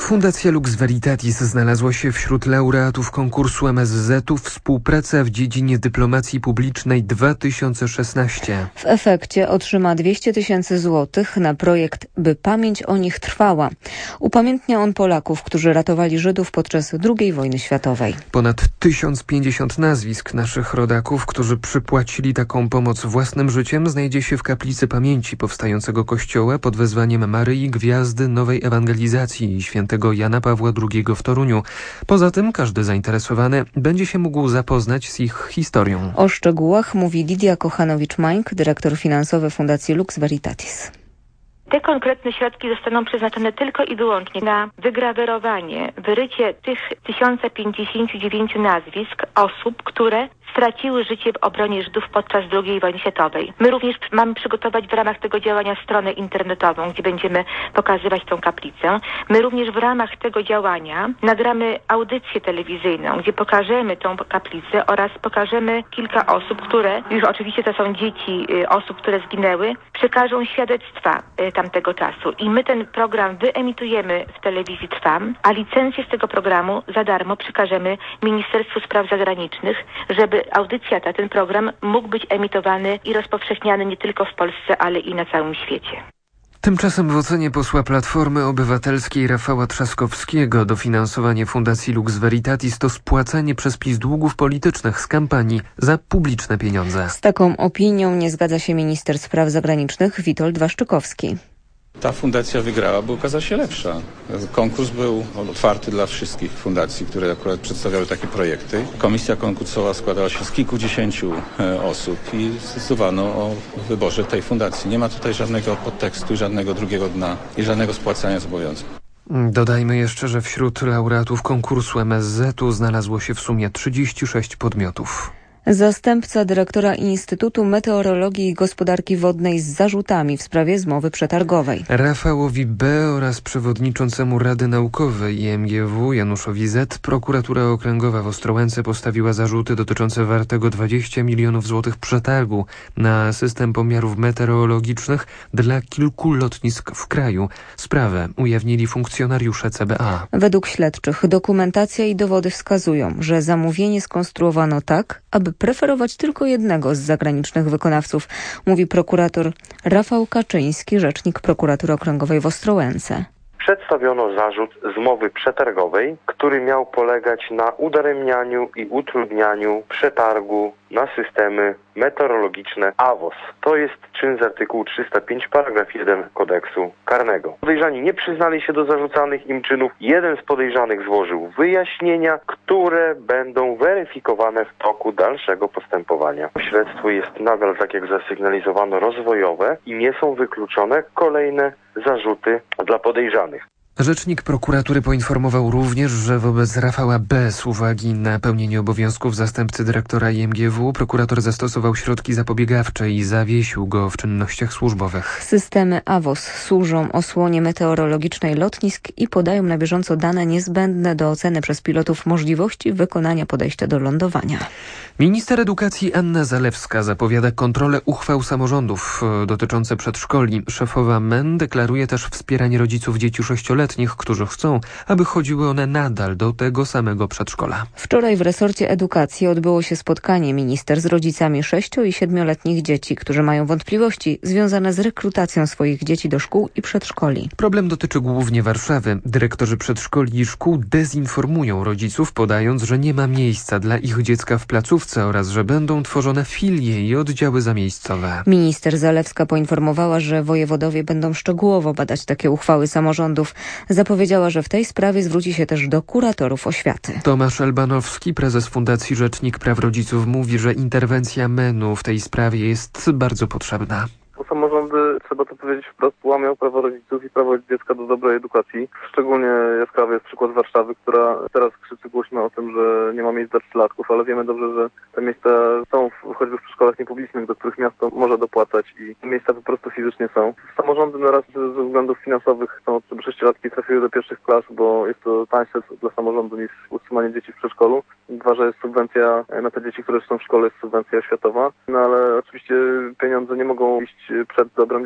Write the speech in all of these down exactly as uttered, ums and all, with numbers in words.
Fundacja Lux Veritatis znalazła się wśród laureatów konkursu M S Z-u Współpraca w dziedzinie dyplomacji publicznej dwa tysiące szesnaście. W efekcie otrzyma dwieście tysięcy złotych na projekt By pamięć o nich trwała. Upamiętnia on Polaków, którzy ratowali Żydów podczas drugiej wojny światowej. Ponad tysiąc pięćdziesiąt nazwisk naszych rodaków, którzy przypłacili taką pomoc własnym życiem, znajdzie się w kaplicy pamięci powstającego kościoła pod wezwaniem Maryi Gwiazdy Nowej Ewangelizacji i świętego Jana Pawła drugiego w Toruniu. Poza tym każdy zainteresowany będzie się mógł zapoznać z ich historią. O szczegółach mówi Lidia Kochanowicz-Mańk, dyrektor finansowy Fundacji Lux Veritatis. Te konkretne środki zostaną przeznaczone tylko i wyłącznie na wygrawerowanie, wyrycie tych tysiąc pięćdziesiąt dziewięć nazwisk osób, które straciły życie w obronie Żydów podczas drugiej wojny światowej. My również mamy przygotować w ramach tego działania stronę internetową, gdzie będziemy pokazywać tą kaplicę. My również w ramach tego działania nagramy audycję telewizyjną, gdzie pokażemy tą kaplicę oraz pokażemy kilka osób, które, już oczywiście to są dzieci y, osób, które zginęły, przekażą świadectwa y, tamtego czasu. I my ten program wyemitujemy w telewizji Trwam, a licencję z tego programu za darmo przekażemy Ministerstwu Spraw Zagranicznych, żeby audycja ta, ten program mógł być emitowany i rozpowszechniany nie tylko w Polsce, ale i na całym świecie. Tymczasem w ocenie posła Platformy Obywatelskiej Rafała Trzaskowskiego dofinansowanie Fundacji Lux Veritatis to spłacanie przez PiS długów politycznych z kampanii za publiczne pieniądze. Z taką opinią nie zgadza się minister spraw zagranicznych Witold Waszczykowski. Ta fundacja wygrała, bo okazała się lepsza. Konkurs był otwarty dla wszystkich fundacji, które akurat przedstawiały takie projekty. Komisja konkursowa składała się z kilkudziesięciu osób i zdecydowano o wyborze tej fundacji. Nie ma tutaj żadnego podtekstu, żadnego drugiego dna i żadnego spłacania zobowiązań. Dodajmy jeszcze, że wśród laureatów konkursu M S Z-u znalazło się w sumie trzydzieści sześć podmiotów. Zastępca dyrektora Instytutu Meteorologii i Gospodarki Wodnej z zarzutami w sprawie zmowy przetargowej. Rafałowi B. oraz przewodniczącemu Rady Naukowej I M G W Januszowi Z. prokuratura okręgowa w Ostrołęce postawiła zarzuty dotyczące wartego dwadzieścia milionów złotych przetargu na system pomiarów meteorologicznych dla kilku lotnisk w kraju. Sprawę ujawnili funkcjonariusze C B A. Według śledczych dokumentacja i dowody wskazują, że zamówienie skonstruowano tak, aby preferować tylko jednego z zagranicznych wykonawców, mówi prokurator Rafał Kaczyński, rzecznik prokuratury okręgowej w Ostrołęce. Przedstawiono zarzut zmowy przetargowej, który miał polegać na udaremnianiu i utrudnianiu przetargu na systemy meteorologiczne A W O S. To jest czyn z artykułu trzysta pięć paragraf jeden kodeksu karnego. Podejrzani nie przyznali się do zarzucanych im czynów. Jeden z podejrzanych złożył wyjaśnienia, które będą weryfikowane w toku dalszego postępowania. Śledztwo jest nadal, tak jak zasygnalizowano, rozwojowe i nie są wykluczone kolejne zarzuty dla podejrzanych. Rzecznik prokuratury poinformował również, że wobec Rafała B. z uwagi na pełnienie obowiązków zastępcy dyrektora I M G W prokurator zastosował środki zapobiegawcze i zawiesił go w czynnościach służbowych. Systemy A W O S służą osłonie meteorologicznej lotnisk i podają na bieżąco dane niezbędne do oceny przez pilotów możliwości wykonania podejścia do lądowania. Minister edukacji Anna Zalewska zapowiada kontrolę uchwał samorządów dotyczące przedszkoli. Szefowa M E N deklaruje też wspieranie rodziców dzieci sześcioletnich, którzy chcą, aby chodziły one nadal do tego samego przedszkola. Wczoraj w resorcie edukacji odbyło się spotkanie minister z rodzicami sześcio- i siedmioletnich dzieci, którzy mają wątpliwości związane z rekrutacją swoich dzieci do szkół i przedszkoli. Problem dotyczy głównie Warszawy. Dyrektorzy przedszkoli i szkół dezinformują rodziców, podając, że nie ma miejsca dla ich dziecka w placówce oraz że będą tworzone filie i oddziały zamiejscowe. Minister Zalewska poinformowała, że wojewodowie będą szczegółowo badać takie uchwały samorządów. Zapowiedziała, że w tej sprawie zwróci się też do kuratorów oświaty. Tomasz Elbanowski, prezes Fundacji Rzecznik Praw Rodziców, mówi, że interwencja M E N-u w tej sprawie jest bardzo potrzebna. Samorządy, trzeba to powiedzieć wprost, łamią prawo rodziców i prawo dziecka do dobrej edukacji. Szczególnie jaskrawy jest przykład Warszawy, która teraz krzyczy głośno o tym, że nie ma miejsc dla trzylatków, ale wiemy dobrze, że te miejsca są w, choćby w przedszkolach niepublicznych, do których miasto może dopłacać i te miejsca po prostu fizycznie są. Samorządy na raz ze względów finansowych chcą, żeby sześciolatki trafiły do pierwszych klas, bo jest to tańsze dla samorządu niż utrzymanie dzieci w przedszkolu. Dwa, że jest subwencja na te dzieci, które są w szkole, jest subwencja oświatowa. No ale oczywiście pieniądze nie mogą iść przed dobrem dziecka.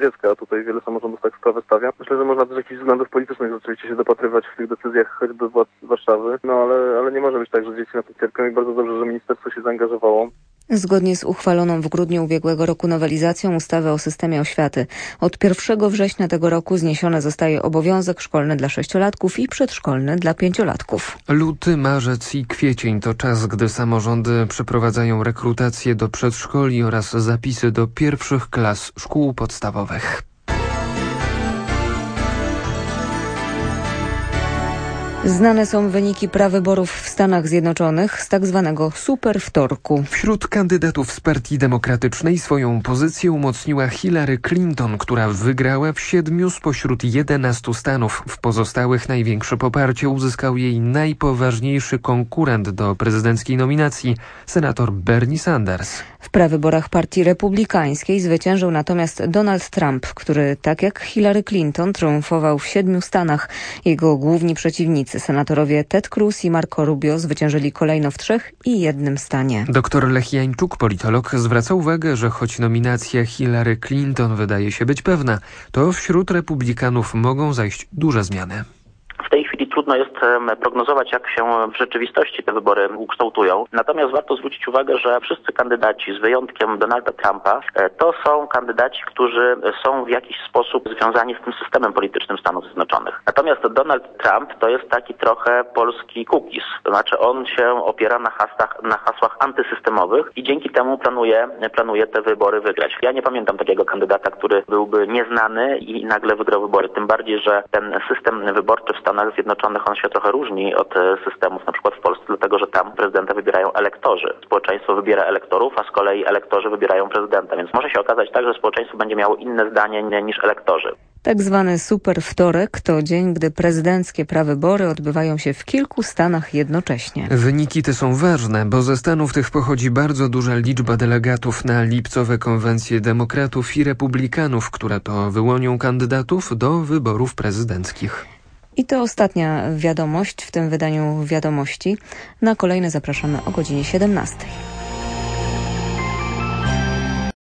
dziecka. Tutaj wiele samorządów tak sprawę stawia. Myślę, że można też jakichś względów politycznych rzeczywiście się dopatrywać w tych decyzjach choćby władz Warszawy. No ale, ale nie może być tak, że dzieci na tym cierpią i bardzo dobrze, że ministerstwo się zaangażowało. Zgodnie z uchwaloną w grudniu ubiegłego roku nowelizacją ustawy o systemie oświaty od pierwszego września tego roku zniesiony zostaje obowiązek szkolny dla sześciolatków i przedszkolny dla pięciolatków. Luty, marzec i kwiecień to czas, gdy samorządy przeprowadzają rekrutację do przedszkoli oraz zapisy do pierwszych klas szkół podstawowych. Znane są wyniki prawyborów w Stanach Zjednoczonych z tak zwanego superwtorku. Wśród kandydatów z Partii Demokratycznej swoją pozycję umocniła Hillary Clinton, która wygrała w siedmiu spośród jedenastu stanów. W pozostałych największe poparcie uzyskał jej najpoważniejszy konkurent do prezydenckiej nominacji, senator Bernie Sanders. W prawyborach Partii Republikańskiej zwyciężył natomiast Donald Trump, który tak jak Hillary Clinton triumfował w siedmiu stanach. Jego główni przeciwnicy, senatorowie Ted Cruz i Marco Rubio, zwyciężyli kolejno w trzech i jednym stanie. Doktor Lech Jańczuk, politolog, zwraca uwagę, że choć nominacja Hillary Clinton wydaje się być pewna, to wśród republikanów mogą zajść duże zmiany. W tej chwili trudno jest prognozować, jak się w rzeczywistości te wybory ukształtują. Natomiast warto zwrócić uwagę, że wszyscy kandydaci, z wyjątkiem Donalda Trumpa, to są kandydaci, którzy są w jakiś sposób związani z tym systemem politycznym Stanów Zjednoczonych. Natomiast Donald Trump to jest taki trochę polski cookies. To znaczy on się opiera na hasłach, na hasłach antysystemowych i dzięki temu planuje, planuje te wybory wygrać. Ja nie pamiętam takiego kandydata, który byłby nieznany i nagle wygrał wybory. Tym bardziej, że ten system wyborczy w Stanach Zjednoczonych on się trochę różni od systemów na przykład w Polsce, dlatego że tam prezydenta wybierają elektorzy. Społeczeństwo wybiera elektorów, a z kolei elektorzy wybierają prezydenta, więc może się okazać tak, że społeczeństwo będzie miało inne zdanie niż elektorzy. Tak zwany superwtorek to dzień, gdy prezydenckie prawybory odbywają się w kilku stanach jednocześnie. Wyniki te są ważne, bo ze stanów tych pochodzi bardzo duża liczba delegatów na lipcowe konwencje demokratów i republikanów, które to wyłonią kandydatów do wyborów prezydenckich. I to ostatnia wiadomość w tym wydaniu Wiadomości. Na kolejne zapraszamy o godzinie siedemnastej.